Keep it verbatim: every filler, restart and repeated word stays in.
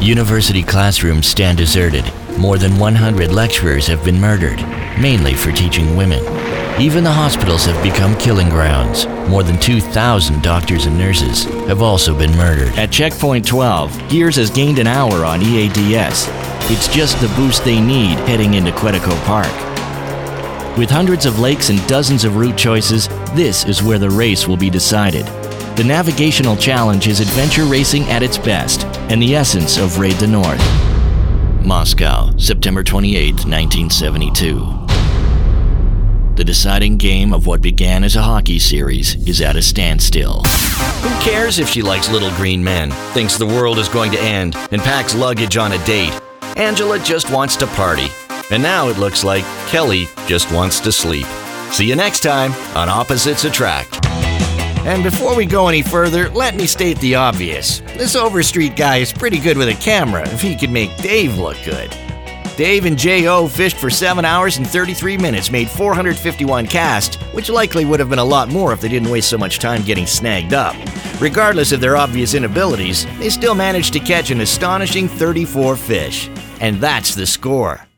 University classrooms stand deserted. More than one hundred lecturers have been murdered, mainly for teaching women. Even the hospitals have become killing grounds. More than two thousand doctors and nurses have also been murdered. At Checkpoint twelve, Gears has gained an hour on E A D S. It's just the boost they need heading into Quetico Park. With hundreds of lakes and dozens of route choices, this is where the race will be decided. The navigational challenge is adventure racing at its best, and the essence of Raid the North. Moscow, September twenty-eighth, nineteen seventy-two. The deciding game of what began as a hockey series is at a standstill. Who cares if she likes little green men, thinks the world is going to end, and packs luggage on a date? Angela just wants to party. And now it looks like Kelly just wants to sleep. See you next time on Opposites Attract. And before we go any further, let me state the obvious. This Overstreet guy is pretty good with a camera if he could make Dave look good. Dave and J O fished for seven hours and thirty-three minutes, made four hundred fifty-one casts, which likely would have been a lot more if they didn't waste so much time getting snagged up. Regardless of their obvious inabilities, they still managed to catch an astonishing thirty-four fish. And that's the score.